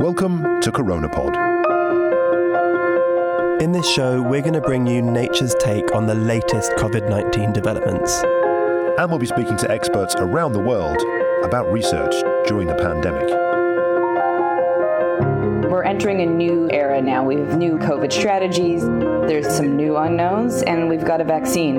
Welcome to CoronaPod. In this show, we're going to bring you nature's take on the latest COVID-19 developments. And we'll be speaking to experts around the world about research during the pandemic. We're entering a new era now. We have new COVID strategies, there's some new unknowns, and we've got a vaccine.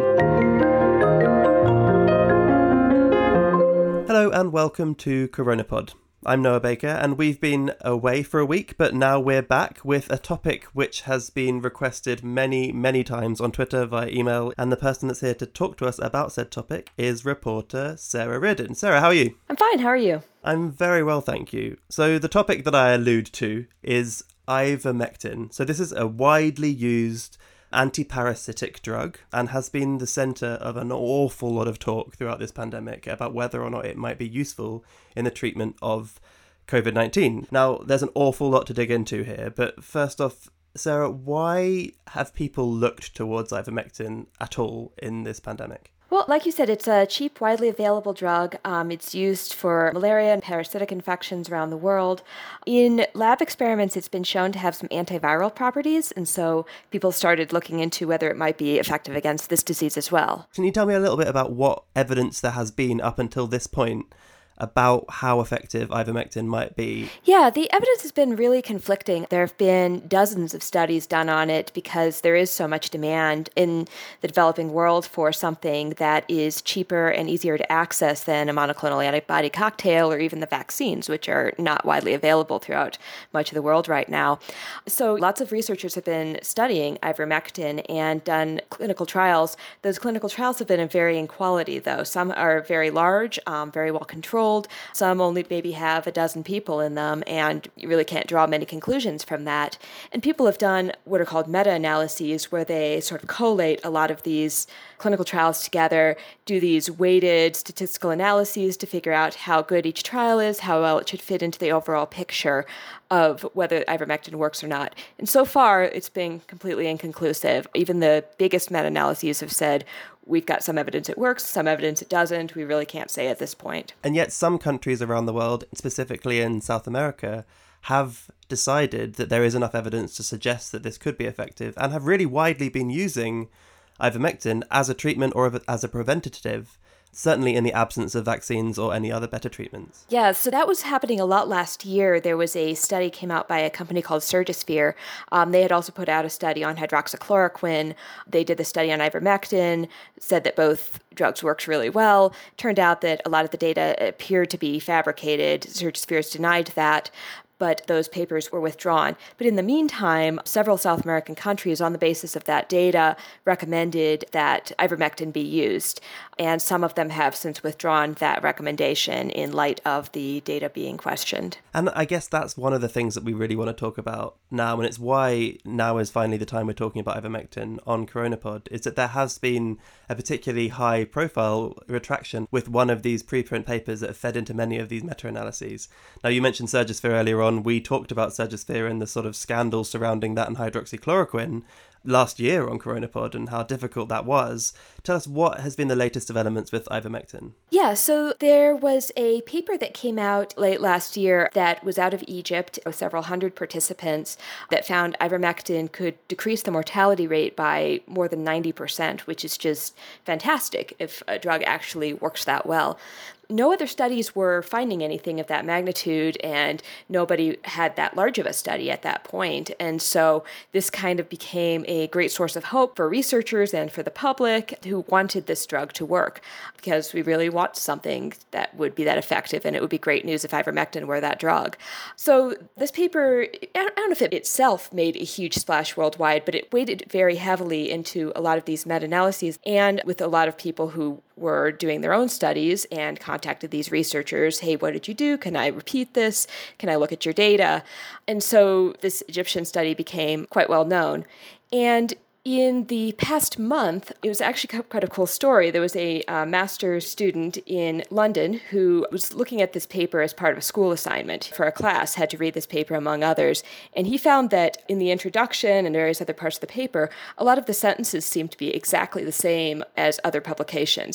Hello and welcome to CoronaPod. I'm Noah Baker, and we've been away for a week, but now we're back with a topic which has been requested many times on Twitter, via email, and the person that's here to talk to us about said topic is reporter Sarah Reardon. Sarah, how are you? I'm fine, how are you? I'm very well, thank you. So the topic that I allude to is ivermectin. So this is a widely used anti-parasitic drug and has been the centre of an awful lot of talk throughout this pandemic about whether or not it might be useful in the treatment of COVID-19. Now, there's an awful lot to dig into here, but first off, Sarah, why have people looked towards ivermectin at all in this pandemic? Well, like you said, it's a cheap, widely available drug. It's used for malaria and parasitic infections around the world. In lab experiments, it's been shown to have some antiviral properties, and so people started looking into whether it might be effective against this disease as well. Can you tell me a little bit about what evidence there has been up until this point about how effective ivermectin might be? Yeah, the evidence has been really conflicting. There have been dozens of studies done on it because there is so much demand in the developing world for something that is cheaper and easier to access than a monoclonal antibody cocktail or even the vaccines, which are not widely available throughout much of the world right now. So lots of researchers have been studying ivermectin and done clinical trials. Those clinical trials have been of varying quality, though. Some are very large, very well controlled. Some only maybe have a dozen people in them, and you really can't draw many conclusions from that. And people have done what are called meta-analyses, where they sort of collate a lot of these clinical trials together, do these weighted statistical analyses to figure out how good each trial is, how well it should fit into the overall picture of whether ivermectin works or not. And so far, it's been completely inconclusive. Even the biggest meta-analyses have said, we've got some evidence it works, some evidence it doesn't. We really can't say at this point. And yet some countries around the world, specifically in South America, have decided that there is enough evidence to suggest that this could be effective and have really widely been using ivermectin as a treatment or as a preventative, certainly in the absence of vaccines or any other better treatments. Yeah, so that was happening a lot last year. There was a study came out by a company called Surgisphere. They had also put out a study on hydroxychloroquine. They did the study on ivermectin, said that both drugs worked really well. Turned out that a lot of the data appeared to be fabricated. Surgisphere has denied that, but those papers were withdrawn. But in the meantime, several South American countries, on the basis of that data, recommended that ivermectin be used. And some of them have since withdrawn that recommendation in light of the data being questioned. And I guess that's one of the things that we really want to talk about now, and it's why now is finally the time we're talking about ivermectin on CoronaPod, is that there has been a particularly high-profile retraction with one of these preprint papers that have fed into many of these meta-analyses. Now, you mentioned Surgisphere earlier on. We talked about Surgisphere and the sort of scandal surrounding that and hydroxychloroquine last year on CoronaPod and how difficult that was. Tell us, what has been the latest developments with ivermectin? Yeah, so there was a paper that came out late last year that was out of Egypt with several hundred participants that found ivermectin could decrease the mortality rate by more than 90%, which is just fantastic if a drug actually works that well. No other studies were finding anything of that magnitude, and nobody had that large of a study at that point. And so this kind of became a great source of hope for researchers and for the public who wanted this drug to work, because we really want something that would be that effective, and it would be great news if ivermectin were that drug. So this paper, I don't know if it itself made a huge splash worldwide, but it weighted very heavily into a lot of these meta-analyses, and with a lot of people who were doing their own studies and contacted these researchers. Hey, what did you do? Can I repeat this? Can I look at your data? And so this Egyptian study became quite well known. And in the past month, it was actually quite a cool story. There was a master's student in London who was looking at this paper as part of a school assignment for a class, had to read this paper among others. And he found that in the introduction and various other parts of the paper, a lot of the sentences seemed to be exactly the same as other publications.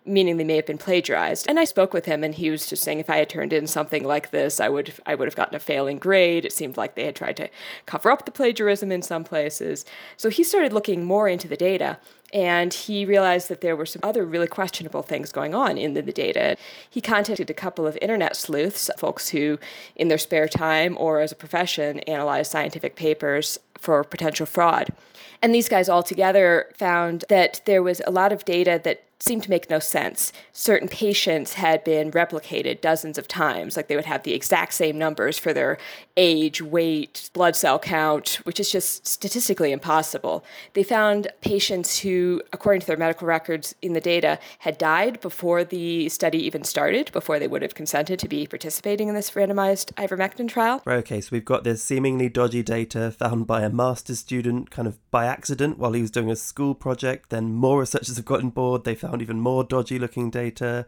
meaning they may have been plagiarized. And I spoke with him, and he was just saying if I had turned in something like this, I would have gotten a failing grade. It seemed like they had tried to cover up the plagiarism in some places. So he started looking more into the data, and he realized that there were some other really questionable things going on in the data. He contacted a couple of internet sleuths, folks who, in their spare time or as a profession, analyze scientific papers for potential fraud. And these guys all together found that there was a lot of data that seemed to make no sense. Certain patients had been replicated dozens of times, like they would have the exact same numbers for their age, weight, blood cell count, which is just statistically impossible. They found patients who, according to their medical records in the data, had died before the study even started, before they would have consented to be participating in this randomized ivermectin trial. Right, okay, so we've got this seemingly dodgy data found by a master's student kind of by accident while he was doing a school project. Then more researchers have gotten bored. They found even more dodgy looking data.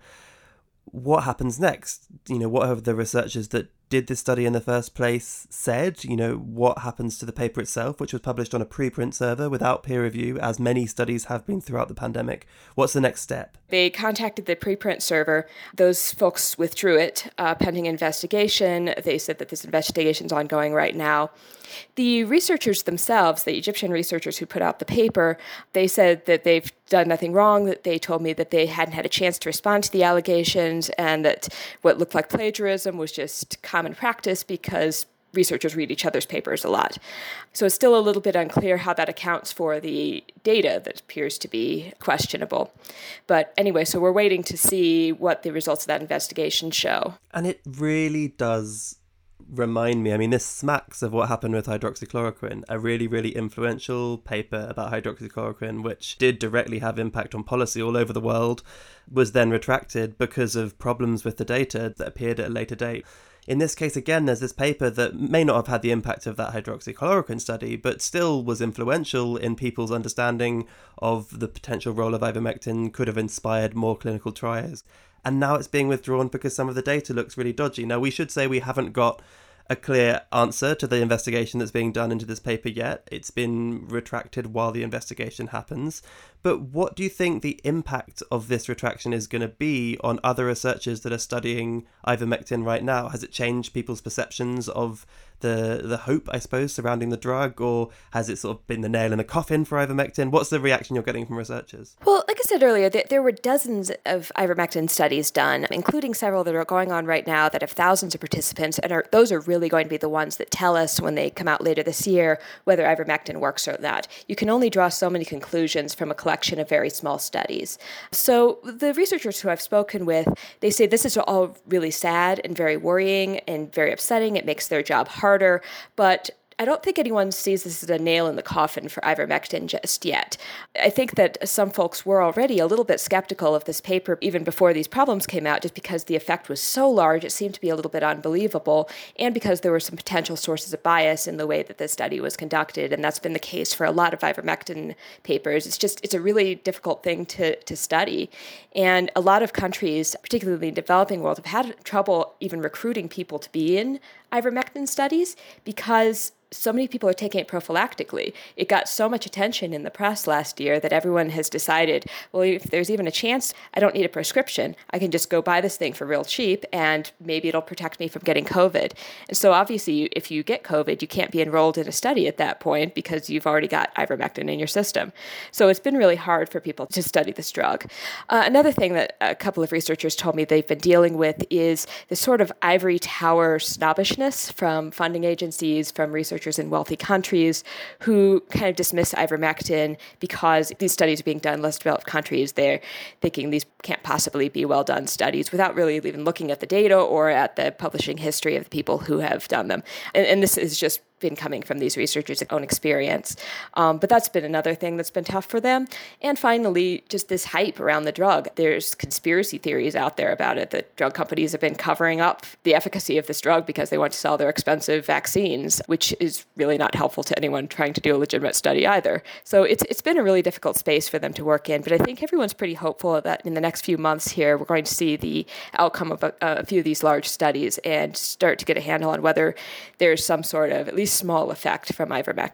What happens next? What have the researchers that did this study in the first place said? What happens to the paper itself, which was published on a preprint server without peer review, as many studies have been throughout the pandemic? What's the next step? They contacted the preprint server. Those folks withdrew it pending investigation. They said that this investigation is ongoing right now. The researchers themselves, the Egyptian researchers who put out the paper, they said that they've done nothing wrong, that they told me that they hadn't had a chance to respond to the allegations, and that what looked like plagiarism was just common practice because researchers read each other's papers a lot. So it's still a little bit unclear how that accounts for the data that appears to be questionable. But anyway, so we're waiting to see what the results of that investigation show. And it really does remind me, this smacks of what happened with hydroxychloroquine, a really, really influential paper about hydroxychloroquine, which did directly have impact on policy all over the world, was then retracted because of problems with the data that appeared at a later date. In this case, again, there's this paper that may not have had the impact of that hydroxychloroquine study, but still was influential in people's understanding of the potential role of ivermectin, could have inspired more clinical trials. And now it's being withdrawn because some of the data looks really dodgy. Now, we should say we haven't got a clear answer to the investigation that's being done into this paper yet. It's been retracted while the investigation happens. But what do you think the impact of this retraction is going to be on other researchers that are studying ivermectin right now? Has it changed people's perceptions of the hope, I suppose, surrounding the drug, or has it sort of been the nail in the coffin for ivermectin? What's the reaction you're getting from researchers? Well, like I said earlier, there were dozens of ivermectin studies done, including several that are going on right now that have thousands of participants, and those are really going to be the ones that tell us when they come out later this year whether ivermectin works or not. You can only draw so many conclusions from a collection of very small studies. So the researchers who I've spoken with, they say this is all really sad and very worrying and very upsetting. It makes their job harder, but I don't think anyone sees this as a nail in the coffin for ivermectin just yet. I think that some folks were already a little bit skeptical of this paper even before these problems came out, just because the effect was so large, it seemed to be a little bit unbelievable, and because there were some potential sources of bias in the way that this study was conducted, and that's been the case for a lot of ivermectin papers. It's a really difficult thing to study, and a lot of countries, particularly in the developing world, have had trouble even recruiting people to be in ivermectin studies because so many people are taking it prophylactically. It got so much attention in the press last year that everyone has decided, well, if there's even a chance I don't need a prescription, I can just go buy this thing for real cheap and maybe it'll protect me from getting COVID. And so obviously, if you get COVID, you can't be enrolled in a study at that point because you've already got ivermectin in your system. So it's been really hard for people to study this drug. Another thing that a couple of researchers told me they've been dealing with is this sort of ivory tower snobbishness from funding agencies, from researchers in wealthy countries who kind of dismiss ivermectin because these studies are being done in less developed countries. They're thinking these can't possibly be well-done studies without really even looking at the data or at the publishing history of the people who have done them. And this is just been coming from these researchers' own experience. But that's been another thing that's been tough for them. And finally, just this hype around the drug. There's conspiracy theories out there about it that drug companies have been covering up the efficacy of this drug because they want to sell their expensive vaccines, which is really not helpful to anyone trying to do a legitimate study either. So it's been a really difficult space for them to work in. But I think everyone's pretty hopeful that in the next few months here, we're going to see the outcome of a few of these large studies and start to get a handle on whether there's some sort of at least small effect from ivermectin.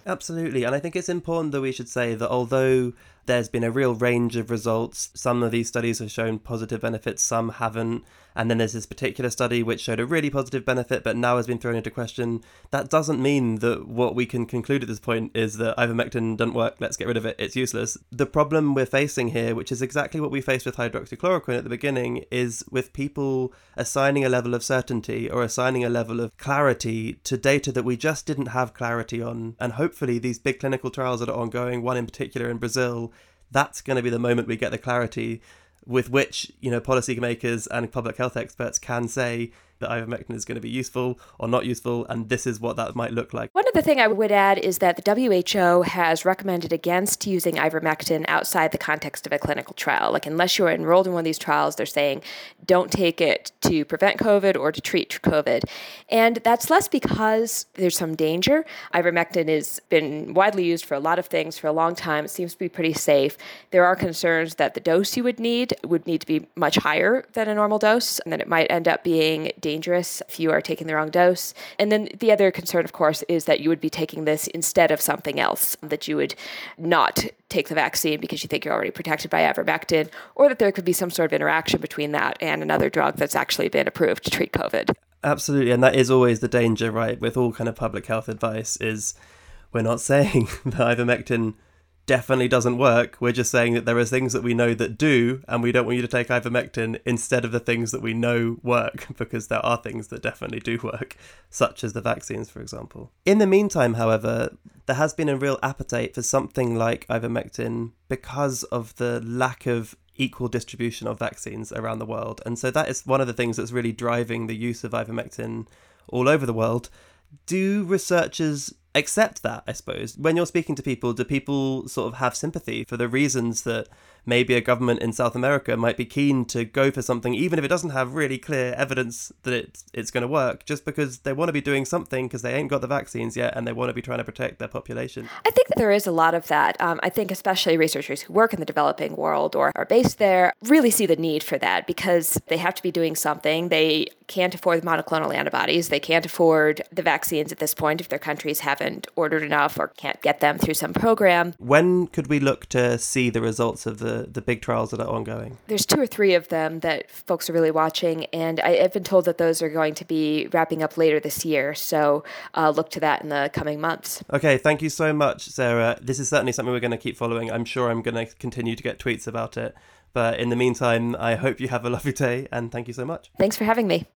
Absolutely. And I think it's important that we should say that although there's been a real range of results, some of these studies have shown positive benefits, some haven't. And then there's this particular study which showed a really positive benefit, but now has been thrown into question. That doesn't mean that what we can conclude at this point is that ivermectin doesn't work, let's get rid of it, it's useless. The problem we're facing here, which is exactly what we faced with hydroxychloroquine at the beginning, is with people assigning a level of certainty or assigning a level of clarity to data that we just didn't have clarity on. And hopefully these big clinical trials that are ongoing, one in particular in Brazil, that's going to be the moment we get the clarity with which, policymakers and public health experts can say that ivermectin is going to be useful or not useful, and this is what that might look like. One other thing I would add is that the WHO has recommended against using ivermectin outside the context of a clinical trial. Like, unless you're enrolled in one of these trials, they're saying don't take it to prevent COVID or to treat COVID. And that's less because there's some danger. Ivermectin has been widely used for a lot of things for a long time. It seems to be pretty safe. There are concerns that the dose you would need to be much higher than a normal dose, and that it might end up being dangerous if you are taking the wrong dose. And then the other concern, of course, is that you would be taking this instead of something else, that you would not take the vaccine because you think you're already protected by ivermectin, or that there could be some sort of interaction between that and another drug that's actually been approved to treat COVID. Absolutely, and that is always the danger, right, with all kind of public health advice, is we're not saying that ivermectin definitely doesn't work. We're just saying that there are things that we know that do, and we don't want you to take ivermectin instead of the things that we know work, because there are things that definitely do work, such as the vaccines, for example. In the meantime, however, there has been a real appetite for something like ivermectin because of the lack of equal distribution of vaccines around the world. And so that is one of the things that's really driving the use of ivermectin all over the world. Do researchers accept that, I suppose? When you're speaking to people, do people sort of have sympathy for the reasons that maybe a government in South America might be keen to go for something, even if it doesn't have really clear evidence that it's going to work, just because they want to be doing something because they ain't got the vaccines yet and they want to be trying to protect their population? I think that there is a lot of that. I think especially researchers who work in the developing world or are based there really see the need for that, because they have to be doing something. They can't afford the monoclonal antibodies. They can't afford the vaccines at this point if their countries haven't ordered enough or can't get them through some program. When could we look to see the results of the big trials that are ongoing? There's 2 or 3 of them that folks are really watching, and I've been told that those are going to be wrapping up later this year. So look to that in the coming months. Okay, thank you so much, Sarah. This is certainly something we're going to keep following. I'm sure I'm going to continue to get tweets about it. But in the meantime, I hope you have a lovely day, and thank you so much. Thanks for having me.